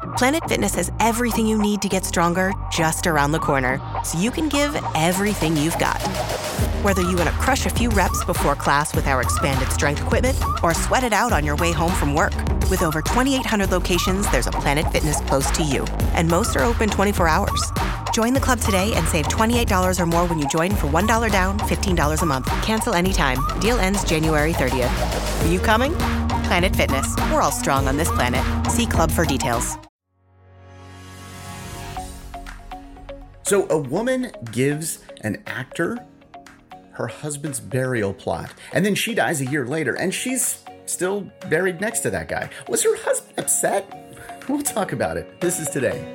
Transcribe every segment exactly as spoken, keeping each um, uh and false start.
Planet Fitness has everything you need to get stronger just around the corner, so you can give everything you've got. Whether you want to crush a few reps before class with our expanded strength equipment or sweat it out on your way home from work. With over twenty-eight hundred locations, there's a Planet Fitness close to you, and most are open twenty-four hours. Join the club today and save twenty-eight dollars or more when you join for one dollar down, fifteen dollars a month. Cancel anytime. Deal ends January thirtieth. Are you coming? Planet Fitness. We're all strong on this planet. See club for details. So a woman gives an actor her husband's burial plot, and then she dies a year later, and she's still buried next to that guy. Was her husband upset? We'll talk about it. This is Today.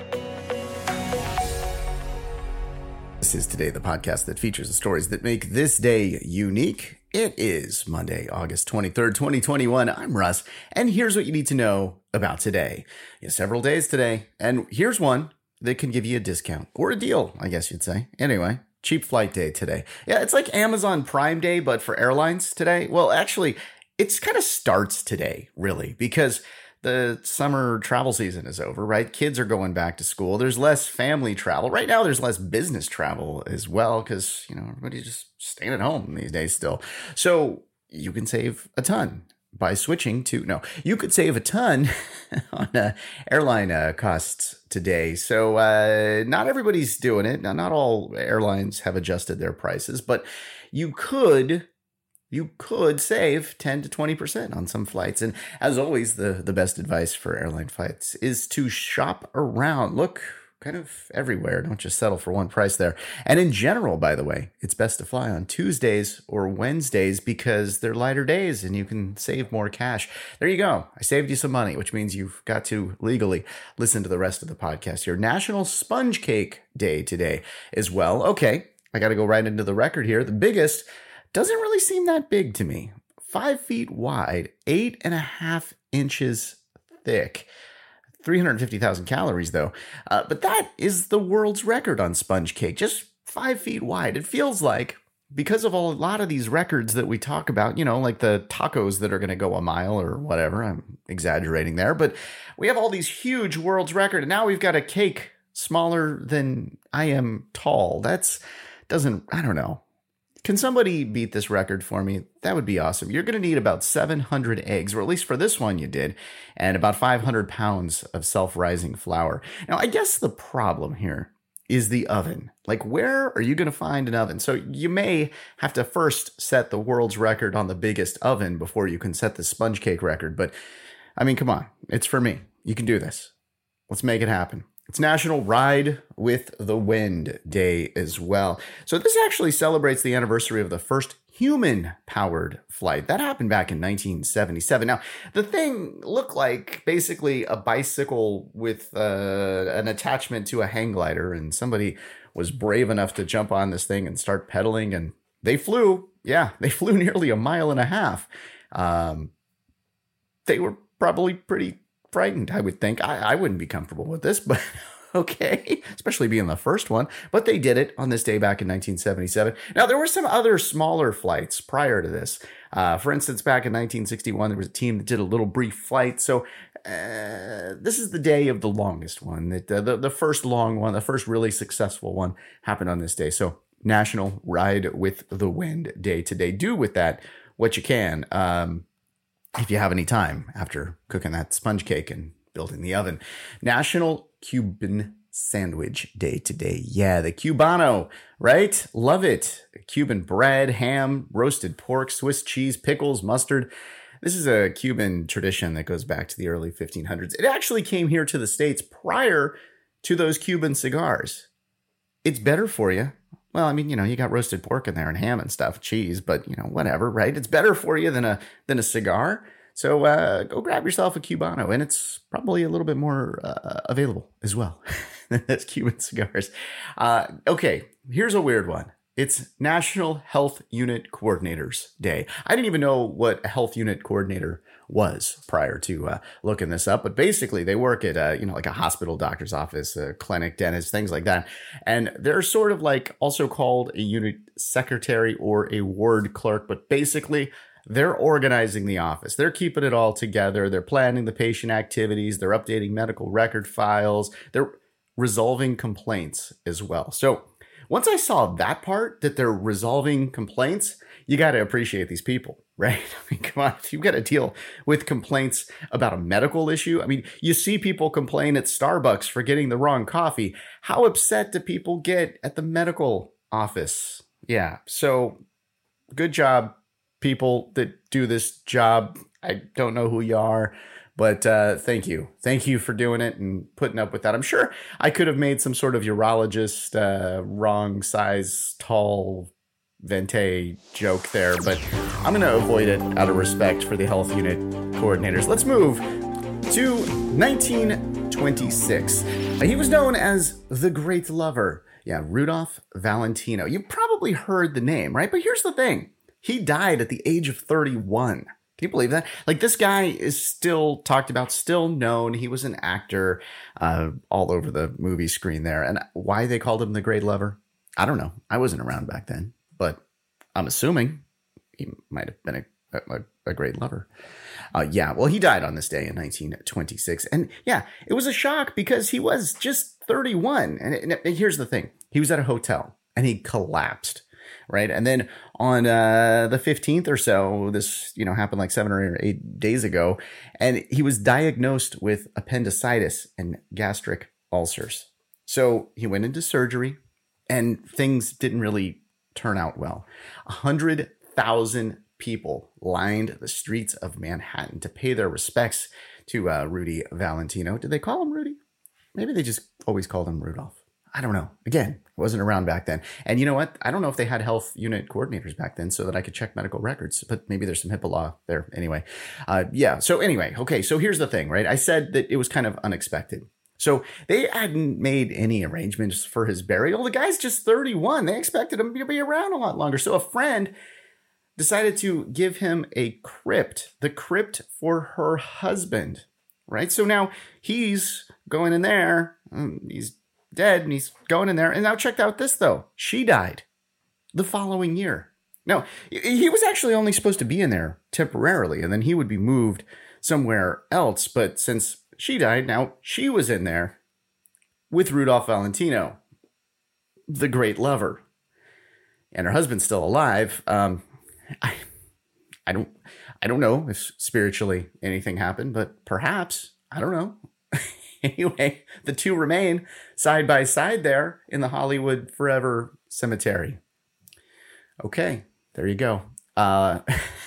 This is Today, the podcast that features the stories that make this day unique. It is Monday, August twenty-third, twenty twenty-one. I'm Russ, and here's what you need to know about today. You have several days today, and here's one that can give you a discount, or a deal, I guess you'd say. Anyway, cheap flight day today. Yeah, it's like Amazon Prime Day, but for airlines today. Well, actually, it's kind of starts today, really, because the summer travel season is over, right? Kids are going back to school. There's less family travel. Right now, there's less business travel as well because, you know, everybody's just staying at home these days still. So you can save a ton by switching to, no, you could save a ton on uh, airline uh, costs today. So uh, not everybody's doing it. Now, not all airlines have adjusted their prices, but you could You could save ten to twenty percent on some flights. And as always, the, the best advice for airline flights is to shop around. Look kind of everywhere. Don't just settle for one price there. And in general, by the way, it's best to fly on Tuesdays or Wednesdays because they're lighter days and you can save more cash. There you go. I saved you some money, which means you've got to legally listen to the rest of the podcast here. National Sponge Cake Day today as well. Okay, I got to go right into the record here. The biggest doesn't really seem that big to me. Five feet wide, eight and a half inches thick. three hundred fifty thousand calories, though. Uh, but that is the world's record on sponge cake, just five feet wide. It feels like, because of all, a lot of these records that we talk about, you know, like the tacos that are going to go a mile or whatever. I'm exaggerating there, but we have all these huge world's record, and now we've got a cake smaller than I am tall. That's doesn't, I don't know. Can somebody beat this record for me? That would be awesome. You're going to need about seven hundred eggs, or at least for this one you did, and about five hundred pounds of self-rising flour. Now, I guess the problem here is the oven. Like, where are you going to find an oven? So you may have to first set the world's record on the biggest oven before you can set the sponge cake record. But, I mean, come on. It's for me. You can do this. Let's make it happen. It's National Ride with the Wind Day as well. So this actually celebrates the anniversary of the first human-powered flight. That happened back in nineteen seventy-seven. Now, the thing looked like basically a bicycle with uh, an attachment to a hang glider, and somebody was brave enough to jump on this thing and start pedaling, and they flew. Yeah, they flew nearly a mile and a half. Um, they were probably pretty frightened, I would think. I, I wouldn't be comfortable with this, but okay, especially being the first one. But they did it on this day back in nineteen seventy-seven. Now, there were some other smaller flights prior to this. Uh, for instance, back in nineteen sixty-one, there was a team that did a little brief flight. So uh, this is the day of the longest one. That uh, the, the first long one, the first really successful one happened on this day. So National Ride with the Wind Day today. Do with that what you can. Um, if you have any time after cooking that sponge cake and building the oven. National Cuban Sandwich Day today. Yeah, the Cubano, right? Love it. Cuban bread, ham, roasted pork, Swiss cheese, pickles, mustard. This is a Cuban tradition that goes back to the early fifteen hundreds. It actually came here to the States prior to those Cuban cigars. It's better for you. Well, I mean, you know, you got roasted pork in there and ham and stuff, cheese, but, you know, whatever, right? It's better for you than a than a cigar. So uh, go grab yourself a Cubano, and it's probably a little bit more uh, available as well than those Cuban cigars. Uh, okay, here's a weird one. It's National Health Unit Coordinators Day. I didn't even know what a health unit coordinator was prior to uh, looking this up, but basically they work at a, you know, like a hospital, doctor's office, a clinic, dentist, things like that. And they're sort of like also called a unit secretary or a ward clerk, but basically They're organizing the office. They're keeping it all together. They're planning the patient activities. They're updating medical record files. They're resolving complaints as well. So once I saw that part, that they're resolving complaints, you got to appreciate these people, right? I mean, come on, if you've got to deal with complaints about a medical issue. I mean, you see people complain at Starbucks for getting the wrong coffee. How upset do people get at the medical office? Yeah. So good job, people that do this job. I don't know who you are, but uh, thank you. Thank you for doing it and putting up with that. I'm sure I could have made some sort of urologist, uh, wrong size, tall, vente joke there, but I'm going to avoid it out of respect for the health unit coordinators. Let's move to nineteen twenty-six. He was known as the Great Lover. Yeah, Rudolph Valentino. You probably heard the name, right? But here's the thing. He died at the age of thirty-one. Can you believe that? Like, this guy is still talked about, still known. He was an actor uh, all over the movie screen there. And why they called him the Great Lover? I don't know. I wasn't around back then, but I'm assuming he might have been a, a, a great lover. Uh, yeah, well, he died on this day in nineteen twenty-six. And yeah, it was a shock because he was just thirty-one. And, and, and here's the thing. He was at a hotel and he collapsed, right? And then on uh, the fifteenth or so, this, you know, happened like seven or eight days ago. And he was diagnosed with appendicitis and gastric ulcers. So he went into surgery and things didn't really turn out well. A hundred thousand people lined the streets of Manhattan to pay their respects to uh, Rudy Valentino. Did they call him Rudy? Maybe they just always called him Rudolph. I don't know. Again, I wasn't around back then. And you know what? I don't know if they had health unit coordinators back then so that I could check medical records, but maybe there's some HIPAA law there. Anyway, uh, yeah. So anyway, okay. So here's the thing, right? I said that it was kind of unexpected. So they hadn't made any arrangements for his burial. The guy's just thirty-one. They expected him to be around a lot longer. So a friend decided to give him a crypt, the crypt for her husband, right? So now he's going in there. He's dead and he's going in there. And now check out this, though. She died the following year. No, he was actually only supposed to be in there temporarily, and then he would be moved somewhere else. But since she died, now she was in there with Rudolph Valentino, the Great Lover. And her husband's still alive. Um, I, I don't, I don't know if spiritually anything happened, but perhaps, I don't know. Anyway, the two remain side by side there in the Hollywood Forever Cemetery. Okay, there you go. Uh,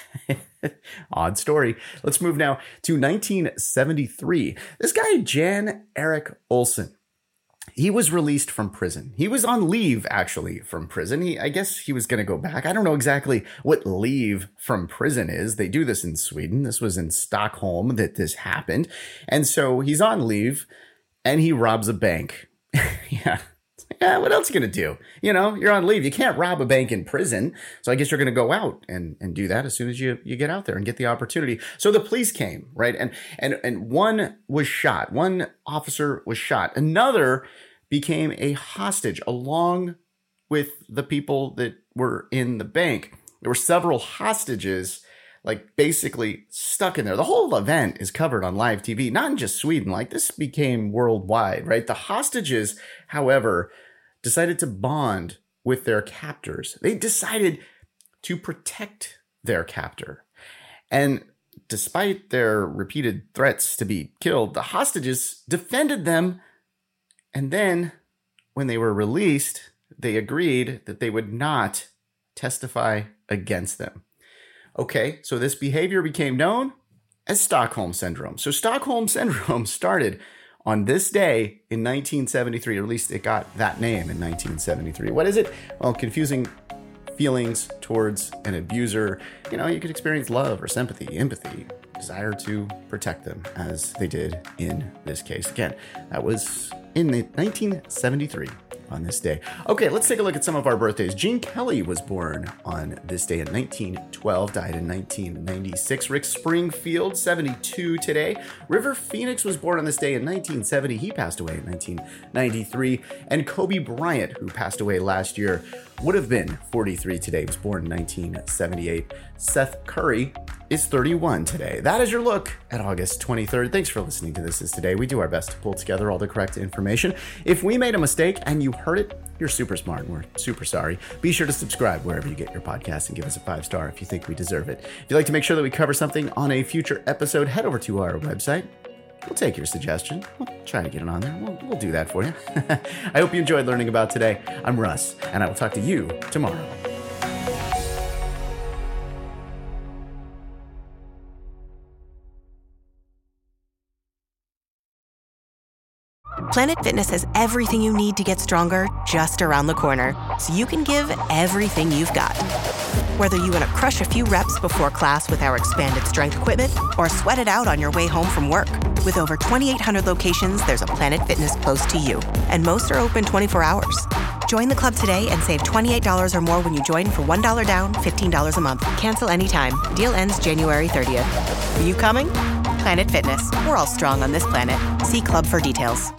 odd story. Let's move now to nineteen seventy-three. This guy, Jan Erik Olsen, he was released from prison. He was on leave, actually, from prison. He, I guess he was going to go back. I don't know exactly what leave from prison is. They do this in Sweden. This was in Stockholm that this happened. And so he's on leave and he robs a bank. Yeah. Yeah, what else are you going to do? You know, you're on leave. You can't rob a bank in prison. So I guess you're going to go out and, and do that as soon as you, you get out there and get the opportunity. So the police came, right? And, and, and one was shot. One officer was shot. Another became a hostage along with the people that were in the bank. There were several hostages, like basically stuck in there. The whole event is covered on live T V, not in just Sweden. Like, this became worldwide, right? The hostages, however, decided to bond with their captors. They decided to protect their captor. And despite their repeated threats to be killed, the hostages defended them. And then when they were released, they agreed that they would not testify against them. Okay, so this behavior became known as Stockholm Syndrome. So Stockholm Syndrome started on this day in nineteen seventy-three, or at least it got that name in nineteen seventy-three. What is it? Well, confusing feelings towards an abuser. You know, you could experience love or sympathy, empathy, desire to protect them, as they did in this case. Again, that was in nineteen seventy-three. on this day. Okay, let's take a look at some of our birthdays. Gene Kelly was born on this day in nineteen twelve, died in nineteen ninety-six. Rick Springfield, seventy-two today. River Phoenix was born on this day in nineteen seventy. He passed away in nineteen ninety-three. And Kobe Bryant, who passed away last year, would have been forty-three today. He was born in nineteen seventy-eight. Seth Curry is thirty-one today. That is your look at August twenty-third. Thanks for listening to This Is Today. We do our best to pull together all the correct information. If we made a mistake and you heard it, you're super smart and we're super sorry. Be sure to subscribe wherever you get your podcasts and give us a five star if you think we deserve it. If you'd like to make sure that we cover something on a future episode, head over to our website. We'll take your suggestion. We'll try to get it on there. We'll, we'll do that for you. I hope you enjoyed learning about today. I'm Russ, and I will talk to you tomorrow. Planet Fitness has everything you need to get stronger just around the corner, so you can give everything you've got. Whether you want to crush a few reps before class with our expanded strength equipment or sweat it out on your way home from work. With over twenty-eight hundred locations, there's a Planet Fitness close to you, and most are open twenty-four hours. Join the club today and save twenty-eight dollars or more when you join for one dollar down, fifteen dollars a month. Cancel anytime. Deal ends January thirtieth. Are you coming? Planet Fitness. We're all strong on this planet. See club for details.